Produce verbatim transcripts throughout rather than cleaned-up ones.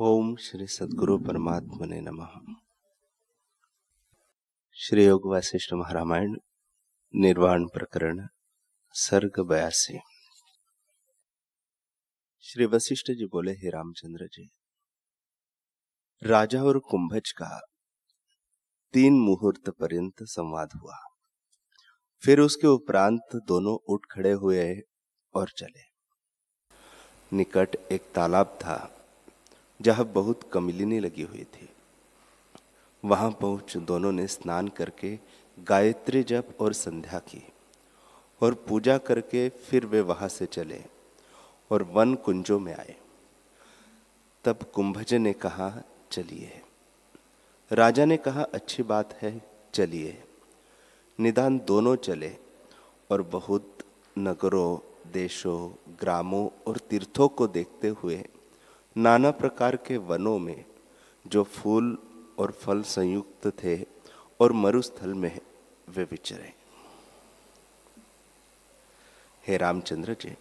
ओम श्री सद्गुरु परमात्मने नमः। श्री योग वासिष्ठ महारामायण निर्वाण प्रकरण सर्ग बयासी। श्री वशिष्ठ जी बोले, हे रामचंद्र जी, राजा और कुंभज का तीन मुहूर्त पर्यंत संवाद हुआ। फिर उसके उपरांत दोनों उठ खड़े हुए और चले। निकट एक तालाब था जहां बहुत कमिलिनी लगी हुई थी। वहां पहुंच दोनों ने स्नान करके गायत्री जप और संध्या की और पूजा करके फिर वे वहां से चले और वन कुंजों में आए। तब कुंभज ने कहा, चलिए। राजा ने कहा, अच्छी बात है, चलिए। निदान दोनों चले और बहुत नगरों, देशों, ग्रामों और तीर्थों को देखते हुए नाना प्रकार के वनों में जो फूल और फल संयुक्त थे और मरुस्थल में वे विचरे। हे रामचंद्र जी,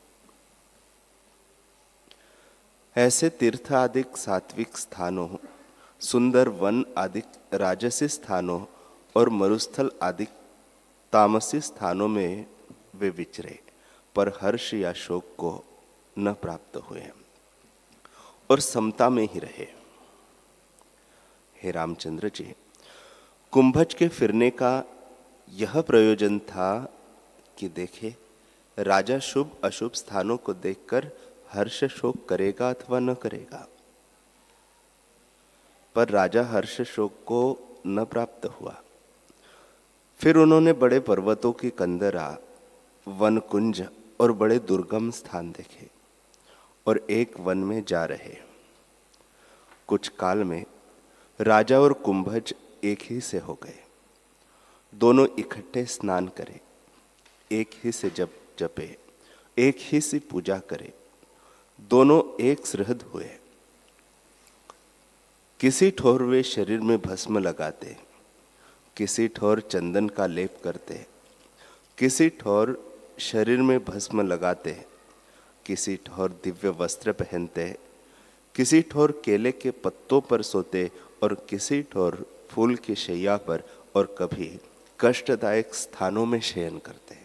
ऐसे तीर्थ आदिक सात्विक स्थानों, सुंदर वन आदिक राजसी स्थानों और मरुस्थल आदिक तामसी स्थानों में वे विचरे, पर हर्ष या शोक को न प्राप्त हुए और समता में ही रहे। हे रामचंद्र जी, कुंभज के फिरने का यह प्रयोजन था कि देखे राजा शुभ अशुभ स्थानों को देखकर हर्ष शोक करेगा अथवा न करेगा। पर राजा हर्ष शोक को न प्राप्त हुआ। फिर उन्होंने बड़े पर्वतों की कंदरा, वन कुंज और बड़े दुर्गम स्थान देखे और एक वन में जा रहे। कुछ काल में राजा और कुंभज एक ही से हो गए। दोनों इकट्ठे स्नान करे, एक ही से जप जपे, एक ही से पूजा करे। दोनों एक सुहृद हुए। किसी ठोर वे शरीर में भस्म लगाते, किसी ठोर चंदन का लेप करते, किसी ठोर शरीर में भस्म लगाते, किसी ठोर दिव्य वस्त्र पहनते, किसी ठोर केले के पत्तों पर सोते और किसी ठोर फूल की शैया पर और कभी कष्टदायक स्थानों में शयन करते।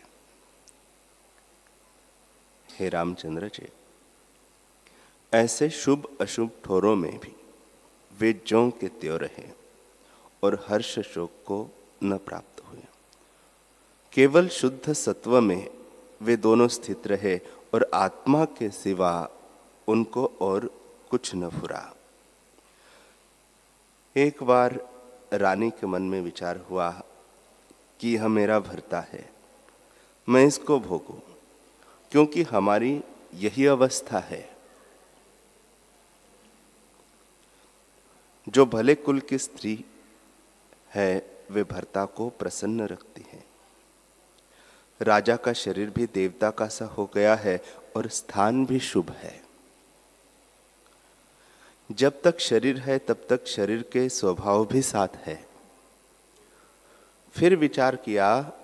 हे रामचंद्र जी, ऐसे शुभ अशुभ ठोरों में भी वे ज्यों के त्यों रहे और हर्ष शोक को न प्राप्त हुए। केवल शुद्ध सत्व में वे दोनों स्थित रहे और आत्मा के सिवा उनको और कुछ न फुरा। एक बार रानी के मन में विचार हुआ कि यह मेरा भर्ता है, मैं इसको भोगूं, क्योंकि हमारी यही अवस्था है। जो भले कुल की स्त्री है वे भर्ता को प्रसन्न रखती है। राजा का शरीर भी देवता का सा हो गया है और स्थान भी शुभ है। जब तक शरीर है तब तक शरीर के स्वभाव भी साथ है। फिर विचार किया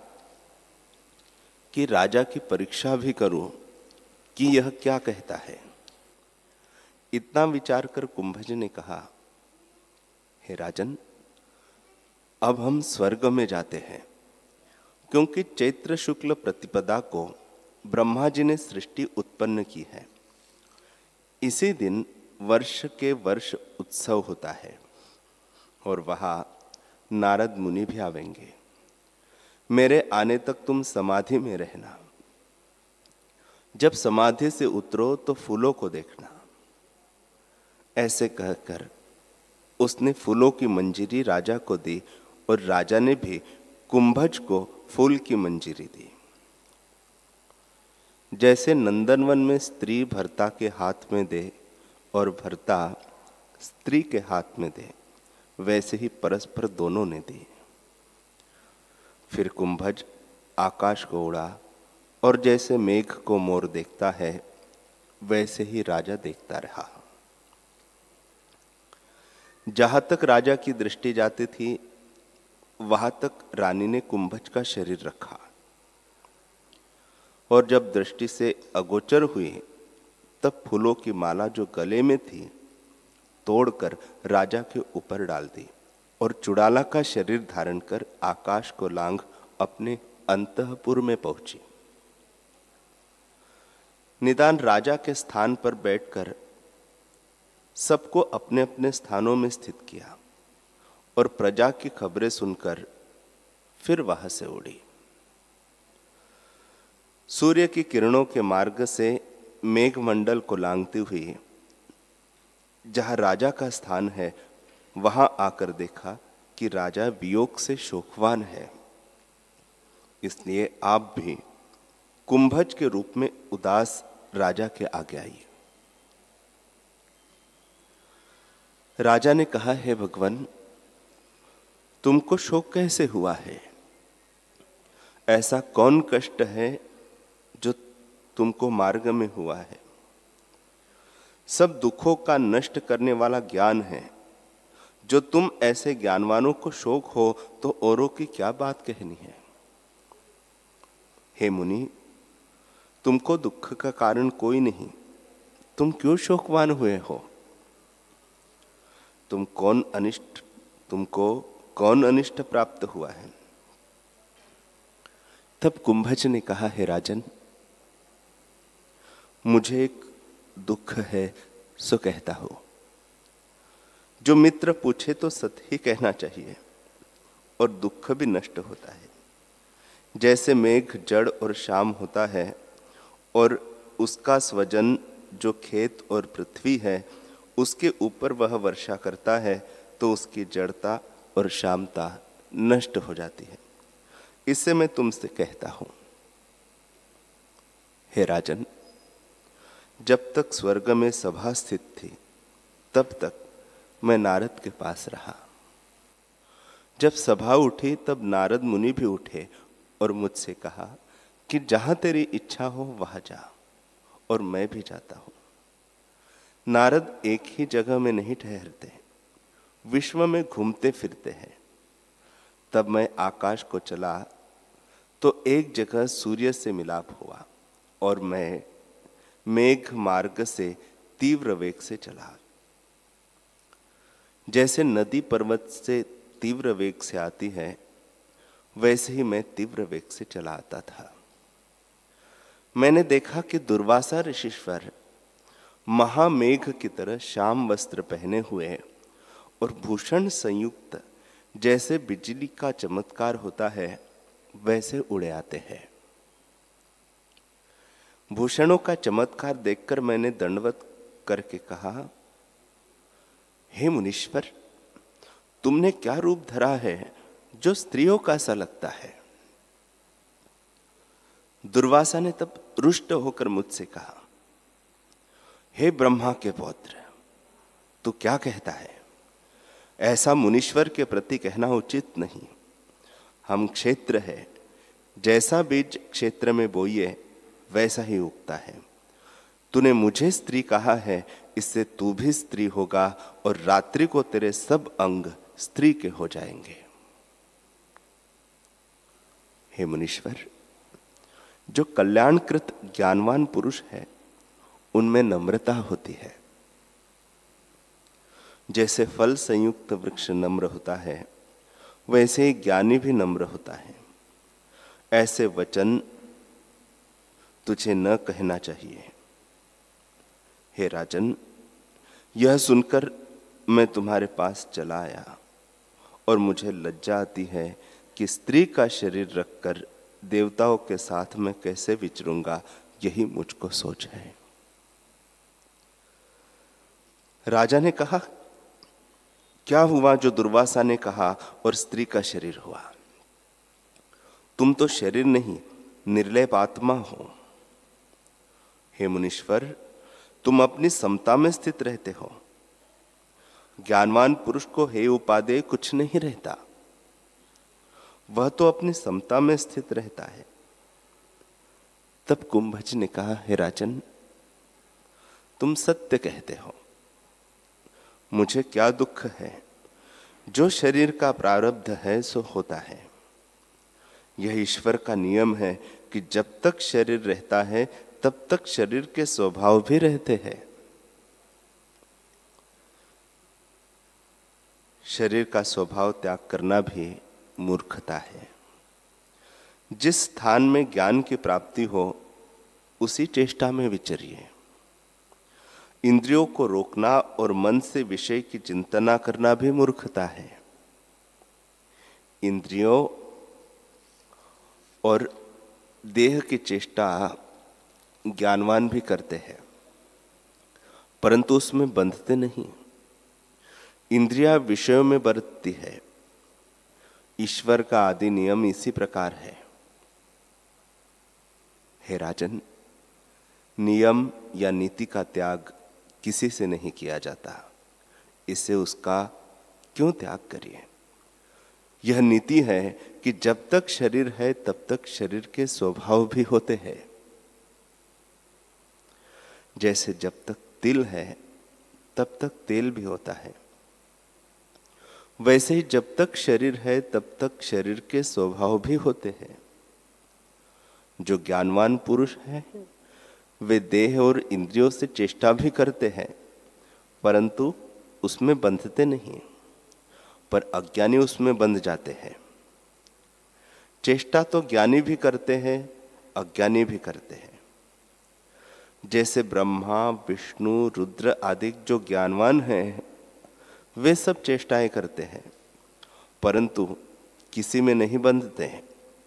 कि राजा की परीक्षा भी करूं कि यह क्या कहता है। इतना विचार कर कुंभज ने कहा, हे राजन, अब हम स्वर्ग में जाते हैं, क्योंकि चैत्र शुक्ल प्रतिपदा को ब्रह्मा जी ने सृष्टि उत्पन्न की है। इसी दिन वर्ष के वर्ष उत्सव होता है और वहां नारद मुनि भी आवेंगे। मेरे आने तक तुम समाधि में रहना। जब समाधि से उतरो तो फूलों को देखना। ऐसे कहकर उसने फूलों की मंजीरी राजा को दी और राजा ने भी कुंभज को फूल की मंजीरी दी। जैसे नंदनवन में स्त्री भर्ता के हाथ में दे और भर्ता स्त्री के हाथ में दे, वैसे ही परस्पर दोनों ने दी। फिर कुंभज आकाश को उड़ा और जैसे मेघ को मोर देखता है वैसे ही राजा देखता रहा। जहां तक राजा की दृष्टि जाती थी वहां तक रानी ने कुंभज का शरीर रखा और जब दृष्टि से अगोचर हुई तब फूलों की माला जो गले में थी तोड़कर राजा के ऊपर डाल दी और चुड़ाला का शरीर धारण कर आकाश को लांघ अपने अंतःपुर में पहुंची। निदान राजा के स्थान पर बैठकर सबको अपने अपने स्थानों में स्थित किया और प्रजा की खबरें सुनकर फिर वहां से उड़ी। सूर्य की किरणों के मार्ग से मेघमंडल को लांघती हुई जहां राजा का स्थान है, वहां आकर देखा कि राजा वियोग से शोकवान है। इसलिए आप भी कुंभज के रूप में उदास राजा के आगे आइए। राजा ने कहा, हे भगवान, तुमको शोक कैसे हुआ है? ऐसा कौन कष्ट है जो तुमको मार्ग में हुआ है? सब दुखों का नष्ट करने वाला ज्ञान है। जो तुम ऐसे ज्ञानवानों को शोक हो तो औरों की क्या बात कहनी है? हे मुनि, तुमको दुख का कारण कोई नहीं, तुम क्यों शोकवान हुए हो? तुम कौन अनिष्ट तुमको कौन अनिष्ट प्राप्त हुआ है? तब कुंभज ने कहा, हे राजन, मुझे एक दुख है सो कहता हो। जो मित्र पूछे तो सत्य ही कहना चाहिए और दुख भी नष्ट होता है। जैसे मेघ जड़ और शाम होता है और उसका स्वजन जो खेत और पृथ्वी है उसके ऊपर वह वर्षा करता है तो उसकी जड़ता और शामता नष्ट हो जाती है। इससे मैं तुमसे कहता हूं, हे राजन, जब तक स्वर्ग में सभा स्थित थी तब तक मैं नारद के पास रहा। जब सभा उठी तब नारद मुनि भी उठे और मुझसे कहा कि जहां तेरी इच्छा हो वहां जा, और मैं भी जाता हूं। नारद एक ही जगह में नहीं ठहरते, विश्व में घूमते फिरते हैं। तब मैं आकाश को चला तो एक जगह सूर्य से मिलाप हुआ और मैं मेघ मार्ग से तीव्र वेग से चला। जैसे नदी पर्वत से तीव्र वेग से आती है, वैसे ही मैं तीव्र वेग से चला आता था। मैंने देखा कि दुर्वासा ऋषिश्वर महामेघ की तरह श्याम वस्त्र पहने हुए और भूषण संयुक्त जैसे बिजली का चमत्कार होता है वैसे उड़े आते हैं। भूषणों का चमत्कार देखकर मैंने दंडवत करके कहा, हे मुनीश्वर, तुमने क्या रूप धरा है जो स्त्रियों का सा लगता है? दुर्वासा ने तब रुष्ट होकर मुझसे कहा, हे ब्रह्मा के पौत्र, तू क्या कहता है? ऐसा मुनीश्वर के प्रति कहना उचित नहीं। हम क्षेत्र है, जैसा बीज क्षेत्र में बोइए वैसा ही उगता है। तूने मुझे स्त्री कहा है, इससे तू भी स्त्री होगा और रात्रि को तेरे सब अंग स्त्री के हो जाएंगे। हे मुनीश्वर, जो कल्याणकृत ज्ञानवान पुरुष है उनमें नम्रता होती है। जैसे फल संयुक्त वृक्ष नम्र होता है, वैसे ही ज्ञानी भी नम्र होता है। ऐसे वचन तुझे न कहना चाहिए। हे राजन, यह सुनकर मैं तुम्हारे पास चला आया और मुझे लज्जा आती है कि स्त्री का शरीर रखकर देवताओं के साथ मैं कैसे विचरूंगा, यही मुझको सोच है। राजा ने कहा, क्या हुआ जो दुर्वासा ने कहा और स्त्री का शरीर हुआ? तुम तो शरीर नहीं, निर्लेप आत्मा हो। हे मुनीश्वर, तुम अपनी समता में स्थित रहते हो। ज्ञानवान पुरुष को हे उपादेय कुछ नहीं रहता, वह तो अपनी समता में स्थित रहता है। तब कुंभज ने कहा, हे राजन, तुम सत्य कहते हो। मुझे क्या दुख है? जो शरीर का प्रारब्ध है सो होता है। यह ईश्वर का नियम है कि जब तक शरीर रहता है तब तक शरीर के स्वभाव भी रहते हैं। शरीर का स्वभाव त्याग करना भी मूर्खता है। जिस स्थान में ज्ञान की प्राप्ति हो उसी चेष्टा में विचरिए। इंद्रियों को रोकना और मन से विषय की चिंता न करना भी मूर्खता है। इंद्रियों और देह की चेष्टा ज्ञानवान भी करते हैं, परंतु उसमें बंधते नहीं। इंद्रियां विषयों में बरतती है। ईश्वर का आदि नियम इसी प्रकार है। हे राजन, नियम या नीति का त्याग किसी से नहीं किया जाता, इससे उसका क्यों त्याग करिए। यह नीति है कि जब तक शरीर है तब तक शरीर के स्वभाव भी होते हैं। जैसे जब तक तिल है तब तक तेल भी होता है, वैसे ही जब तक शरीर है तब तक शरीर के स्वभाव भी होते हैं। जो ज्ञानवान पुरुष है वे देह और इंद्रियों से चेष्टा भी करते हैं, परंतु उसमें बंधते नहीं, पर अज्ञानी उसमें बंध जाते हैं। चेष्टा तो ज्ञानी भी करते हैं, अज्ञानी भी करते हैं। जैसे ब्रह्मा, विष्णु, रुद्र आदि जो ज्ञानवान हैं वे सब चेष्टाएं करते हैं, परंतु किसी में नहीं बंधते हैं।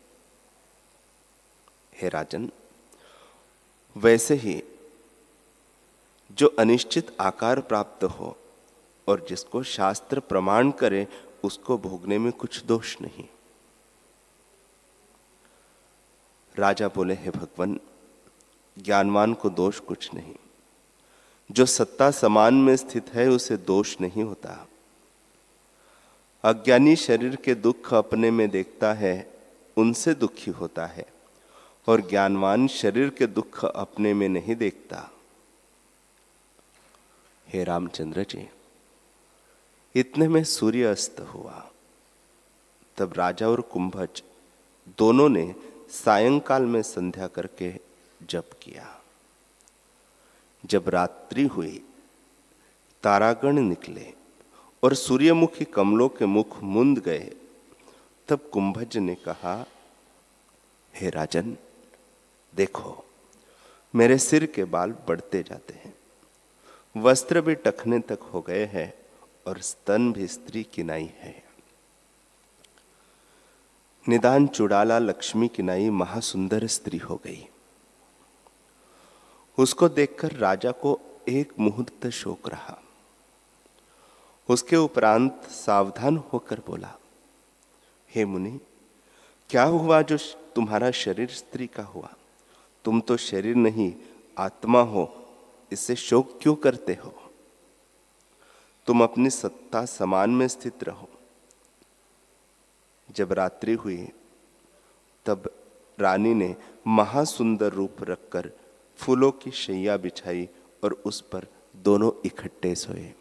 हे राजन, वैसे ही जो अनिश्चित आकार प्राप्त हो और जिसको शास्त्र प्रमाण करे उसको भोगने में कुछ दोष नहीं। राजा बोले, हे भगवान, ज्ञानवान को दोष कुछ नहीं। जो सत्ता समान में स्थित है उसे दोष नहीं होता। अज्ञानी शरीर के दुख अपने में देखता है, उनसे दुखी होता है, और ज्ञानवान शरीर के दुख अपने में नहीं देखता। हे रामचंद्र जी, इतने में सूर्य अस्त हुआ। तब राजा और कुंभज दोनों ने सायंकाल में संध्या करके जप किया। जब रात्रि हुई, तारागण निकले और सूर्यमुखी कमलों के मुख मुंद गए, तब कुंभज ने कहा, हे राजन, देखो मेरे सिर के बाल बढ़ते जाते हैं, वस्त्र भी टखने तक हो गए हैं और स्तन भी स्त्री किनाई है। निदान चुड़ाला लक्ष्मी किनाई महासुंदर स्त्री हो गई। उसको देखकर राजा को एक मुहूर्त शोक रहा। उसके उपरांत सावधान होकर बोला, हे मुनि, क्या हुआ जो तुम्हारा शरीर स्त्री का हुआ? तुम तो शरीर नहीं आत्मा हो, इससे शोक क्यों करते हो? तुम अपनी सत्ता समान में स्थित रहो। जब रात्रि हुई तब रानी ने महासुंदर रूप रखकर फूलों की शैया बिछाई और उस पर दोनों इकट्ठे सोए।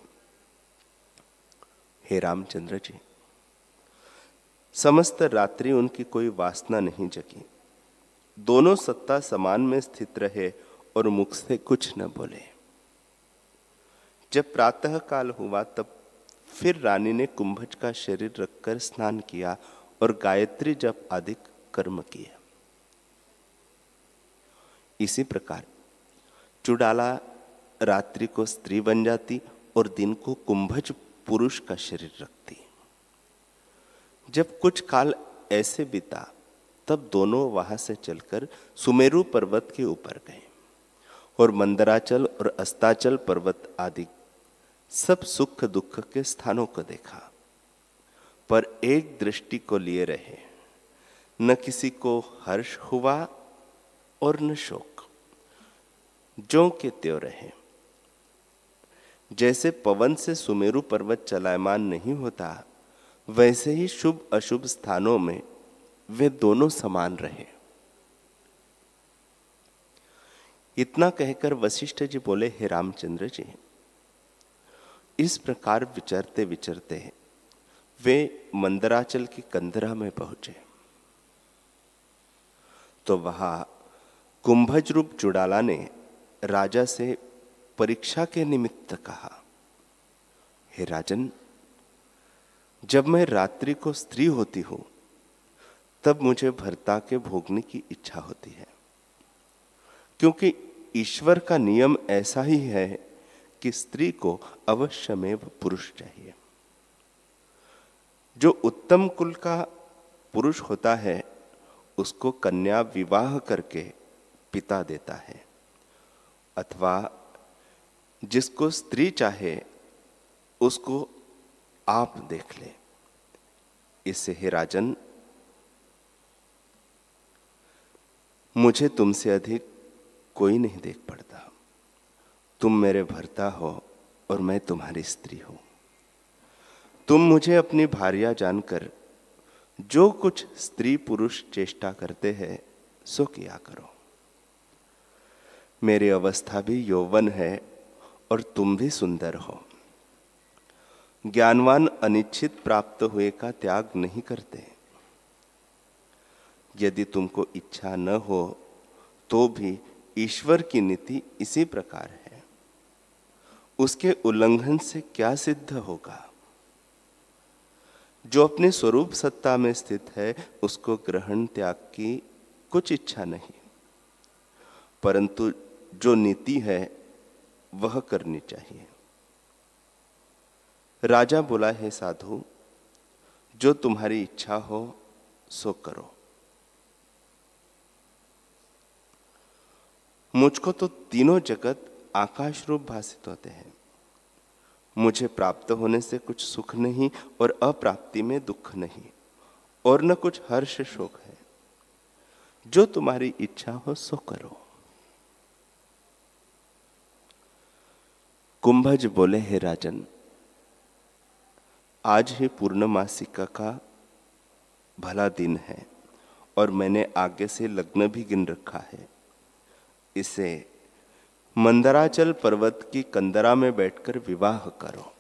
हे रामचंद्र जी, समस्त रात्रि उनकी कोई वासना नहीं जगी। दोनों सत्ता समान में स्थित रहे और मुख से कुछ न बोले। जब प्रातः काल हुआ तब फिर रानी ने कुंभज का शरीर रखकर स्नान किया और गायत्री जप आदि कर्म किए। इसी प्रकार चुड़ाला रात्रि को स्त्री बन जाती और दिन को कुंभज पुरुष का शरीर रखती। जब कुछ काल ऐसे बीता तब दोनों वहां से चलकर सुमेरु पर्वत के ऊपर गए और मंदराचल और अस्ताचल पर्वत आदि सब सुख दुख के स्थानों को देखा, पर एक दृष्टि को लिए रहे। न किसी को हर्ष हुआ और न शोक, ज्यों के त्यों रहे। जैसे पवन से सुमेरु पर्वत चलायमान नहीं होता, वैसे ही शुभ अशुभ स्थानों में वे दोनों समान रहे। इतना कहकर वशिष्ठ जी बोले, हे रामचंद्र जी, इस प्रकार विचरते विचरते वे मंदराचल की कंदरा में पहुंचे तो वहां कुंभज रूप चुड़ाला ने राजा से परीक्षा के निमित्त कहा, हे राजन, जब मैं रात्रि को स्त्री होती हूं तब मुझे भर्ता के भोगने की इच्छा होती है, क्योंकि ईश्वर का नियम ऐसा ही है कि स्त्री को अवश्यमेव पुरुष चाहिए। जो उत्तम कुल का पुरुष होता है उसको कन्या विवाह करके पिता देता है, अथवा जिसको स्त्री चाहे उसको आप देख ले। इससे हे राजन, मुझे तुमसे अधिक कोई नहीं देख पड़ता। तुम मेरे भर्ता हो और मैं तुम्हारी स्त्री हूं। तुम मुझे अपनी भार्या जानकर जो कुछ स्त्री पुरुष चेष्टा करते हैं सो किया करो। मेरी अवस्था भी यौवन है और तुम भी सुंदर हो। ज्ञानवान अनिच्छित प्राप्त हुए का त्याग नहीं करते। यदि तुमको इच्छा न हो तो भी ईश्वर की नीति इसी प्रकार है। उसके उल्लंघन से क्या सिद्ध होगा? जो अपने स्वरूप सत्ता में स्थित है उसको ग्रहण त्याग की कुछ इच्छा नहीं, परंतु जो नीति है वह करनी चाहिए। राजा बोला, है साधु, जो तुम्हारी इच्छा हो सो करो। मुझको तो तीनों जगत आकाश रूप भासित होते हैं। मुझे प्राप्त होने से कुछ सुख नहीं और अप्राप्ति में दुख नहीं, और न कुछ हर्ष शोक है। जो तुम्हारी इच्छा हो सो करो। कुंभज बोले, हे राजन, आज ही पूर्णमासिका का भला दिन है और मैंने आगे से लग्न भी गिन रखा है। इसे मंदराचल पर्वत की कंदरा में बैठकर विवाह करो।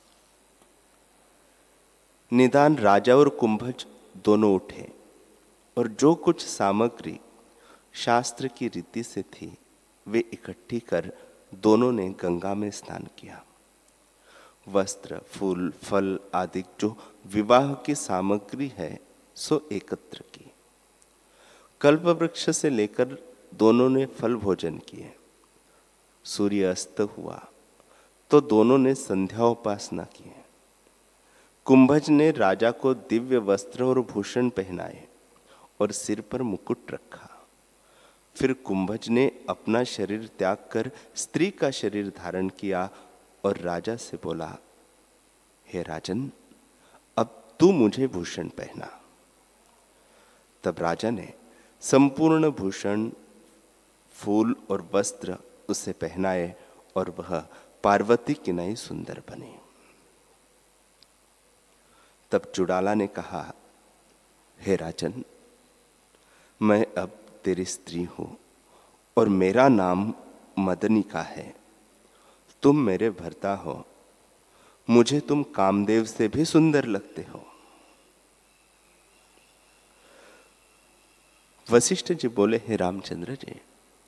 निदान राजा और कुंभज दोनों उठे और जो कुछ सामग्री शास्त्र की रीति से थी वे इकट्ठी कर दोनों ने गंगा में स्नान किया। वस्त्र, फूल, फल आदि जो विवाह की सामग्री है सो एकत्र की। कल्प वृक्ष से लेकर दोनों ने फल भोजन किए। सूर्य अस्त हुआ तो दोनों ने संध्या उपासना की। कुंभज ने राजा को दिव्य वस्त्र और भूषण पहनाए और सिर पर मुकुट रखा। फिर कुंभज ने अपना शरीर त्याग कर स्त्री का शरीर धारण किया और राजा से बोला, हे राजन, अब तू मुझे भूषण पहना। तब राजा ने संपूर्ण भूषण, फूल और वस्त्र उसे पहनाए और वह पार्वती की नई सुंदर बनी। तब चुड़ाला ने कहा, हे राजन, मैं अब तेरी स्त्री हूं और मेरा नाम मदनिका है। तुम मेरे भर्ता हो। मुझे तुम कामदेव से भी सुंदर लगते हो। वशिष्ठ जी बोले, हे रामचंद्र जी,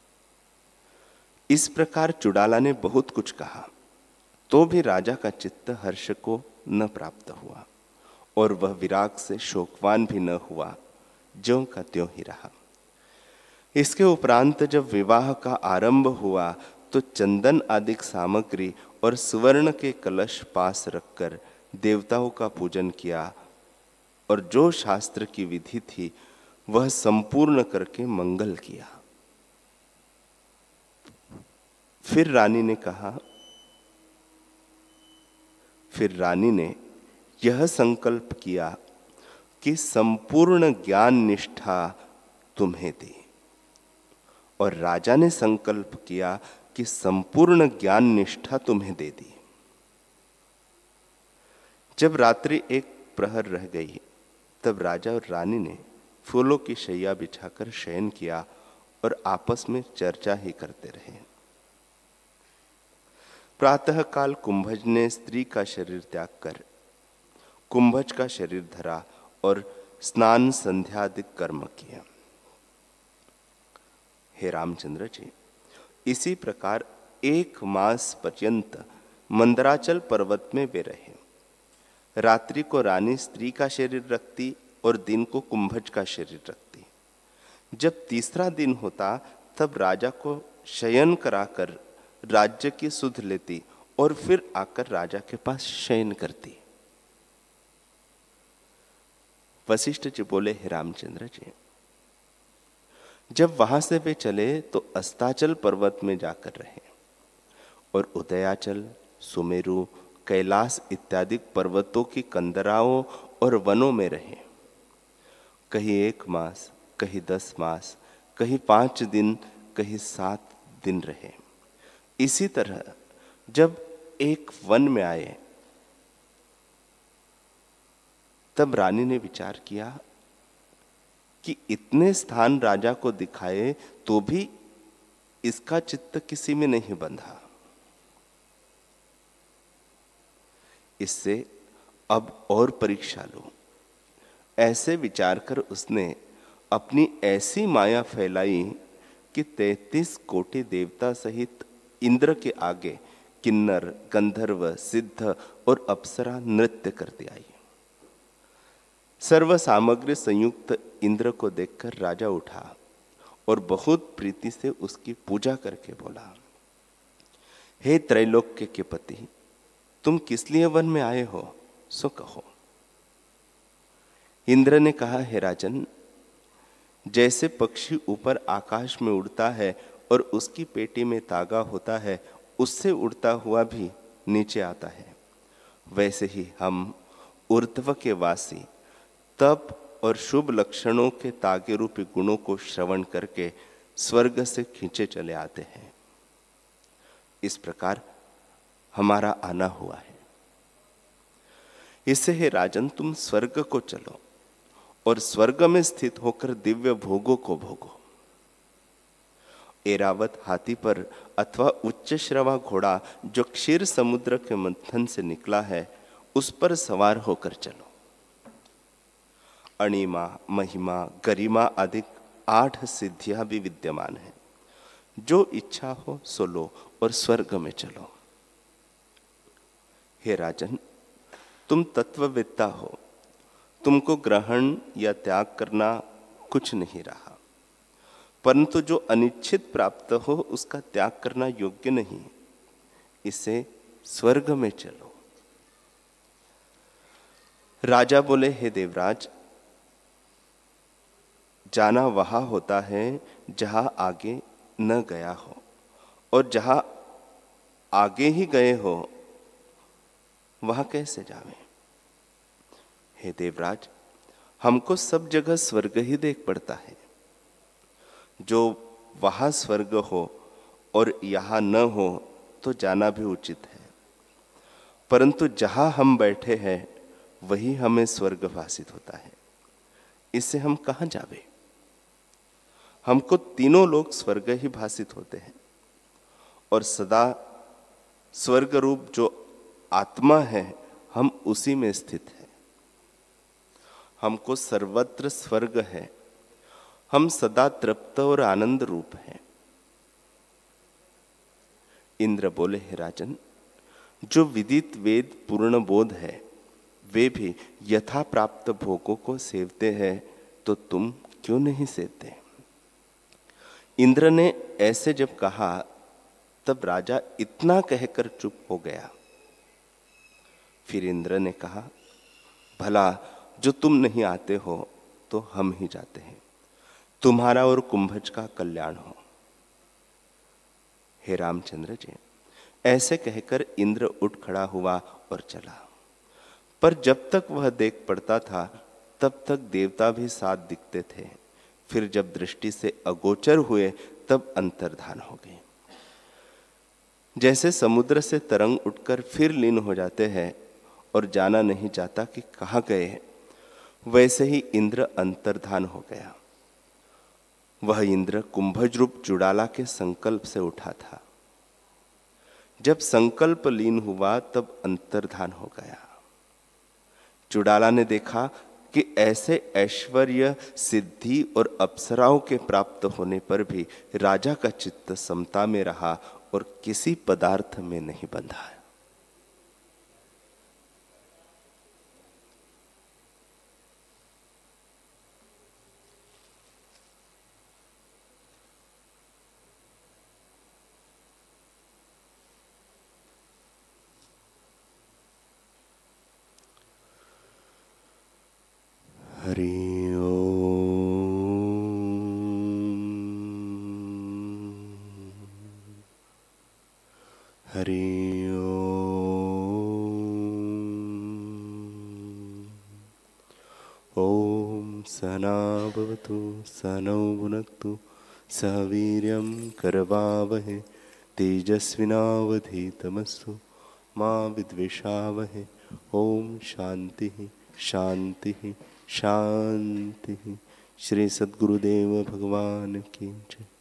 इस प्रकार चुड़ाला ने बहुत कुछ कहा तो भी राजा का चित्त हर्ष को न प्राप्त हुआ और वह विराग से शोकवान भी न हुआ, ज्यों का त्यों ही रहा। इसके उपरांत जब विवाह का आरंभ हुआ तो चंदन आदि सामग्री और सुवर्ण के कलश पास रखकर देवताओं का पूजन किया और जो शास्त्र की विधि थी वह संपूर्ण करके मंगल किया। फिर रानी ने कहा फिर रानी ने यह संकल्प किया कि संपूर्ण ज्ञान निष्ठा तुम्हें दी, और राजा ने संकल्प किया कि संपूर्ण ज्ञान निष्ठा तुम्हें दे दी। जब रात्रि एक प्रहर रह गई तब राजा और रानी ने फूलों की शैया बिछाकर शयन किया और आपस में चर्चा ही करते रहे। प्रातःकाल कुंभज ने स्त्री का शरीर त्याग कर कुंभज का शरीर धरा और स्नान संध्यादि कर्म किया। हे रामचंद्र जी, इसी प्रकार एक मास पर्यंत मंदराचल पर्वत में वे रहे। रात्रि को रानी स्त्री का शरीर रखती और दिन को कुंभज का शरीर रखती। जब तीसरा दिन होता तब राजा को शयन कराकर राज्य की सुध लेती और फिर आकर राजा के पास शयन करती। वशिष्ठ जी बोले, हे रामचंद्र जी, जब वहां से वे चले तो अस्ताचल पर्वत में जाकर रहे और उदयाचल, सुमेरु, कैलाश इत्यादि पर्वतों की कंदराओं और वनों में रहे। कहीं एक मास, कहीं दस मास, कहीं पांच दिन, कहीं सात दिन रहे। इसी तरह जब एक वन में आए तब रानी ने विचार किया कि इतने स्थान राजा को दिखाए तो भी इसका चित्त किसी में नहीं बंधा। इससे अब और परीक्षा लो। ऐसे विचार कर उसने अपनी ऐसी माया फैलाई कि तैतीस कोटि देवता सहित इंद्र के आगे किन्नर, गंधर्व, सिद्ध और अप्सरा नृत्य करती आई। सर्व सामग्री संयुक्त इंद्र को देखकर राजा उठा और बहुत प्रीति से उसकी पूजा करके बोला, हे त्रैलोक्य के पति, तुम किस लिए वन में आए हो, सो कहो। इंद्र ने कहा, हे राजन, जैसे पक्षी ऊपर आकाश में उड़ता है और उसकी पेटी में तागा होता है, उससे उड़ता हुआ भी नीचे आता है, वैसे ही हम ऊर्ध्व के वासी तप और शुभ लक्षणों के तागे रूपी गुणों को श्रवण करके स्वर्ग से खींचे चले आते हैं। इस प्रकार हमारा आना हुआ है। इससे हे राजन, तुम स्वर्ग को चलो और स्वर्ग में स्थित होकर दिव्य भोगों को भोगो। एरावत हाथी पर अथवा उच्च श्रवा घोड़ा जो क्षीर समुद्र के मंथन से निकला है, उस पर सवार होकर चलो। अणिमा, महिमा, गरिमा आदि आठ सिद्धियां भी विद्यमान हैं। जो इच्छा हो सो लो और स्वर्ग में चलो। हे राजन, तुम तत्ववेत्ता हो, तुमको ग्रहण या त्याग करना कुछ नहीं रहा, परंतु जो अनिच्छित प्राप्त हो उसका त्याग करना योग्य नहीं। इसे स्वर्ग में चलो। राजा बोले, हे देवराज, जाना वहां होता है जहां आगे न गया हो, और जहां आगे ही गए हो वहां कैसे जावे। हे देवराज, हमको सब जगह स्वर्ग ही देख पड़ता है। जो वहां स्वर्ग हो और यहां न हो तो जाना भी उचित है, परंतु जहां हम बैठे हैं वही हमें स्वर्ग भासित होता है। इससे हम कहां जावे। हमको तीनों लोग स्वर्ग ही भासित होते हैं और सदा स्वर्ग रूप जो आत्मा है हम उसी में स्थित है। हमको सर्वत्र स्वर्ग है। हम सदा तृप्त और आनंद रूप हैं। इंद्र बोले, हे राजन, जो विदित वेद पूर्ण बोध है वे भी यथा प्राप्त भोगों को सेवते हैं, तो तुम क्यों नहीं सेवते। इंद्र ने ऐसे जब कहा तब राजा इतना कहकर चुप हो गया। फिर इंद्र ने कहा, भला जो तुम नहीं आते हो तो हम ही जाते हैं। तुम्हारा और कुंभज का कल्याण हो। हे रामचंद्र जी, ऐसे कहकर इंद्र उठ खड़ा हुआ और चला। पर जब तक वह देख पड़ता था तब तक देवता भी साथ दिखते थे। फिर जब दृष्टि से अगोचर हुए तब अंतर्धान हो गए। जैसे समुद्र से तरंग उठकर फिर लीन हो जाते हैं और जाना नहीं जाता कि कहाँ गए, वैसे ही इंद्र अंतर्धान हो गया। वह इंद्र कुंभज रूप जुड़ाला के संकल्प से उठा था। जब संकल्प लीन हुआ तब अंतर्धान हो गया। जुड़ाला ने देखा कि ऐसे ऐश्वर्य, सिद्धि और अप्सराओं के प्राप्त होने पर भी राजा का चित्त समता में रहा और किसी पदार्थ में नहीं बंधा है। हरि ओम। हरि ओम। ओम सहना भवतु सहनौ भुनक्तु सह वीर्यं करवावहे तेजस्विनावधीतमस्तु मा विद्विषावहे। ओम शांति शांति शांति। श्री सद्गुरुदेव भगवान की जय।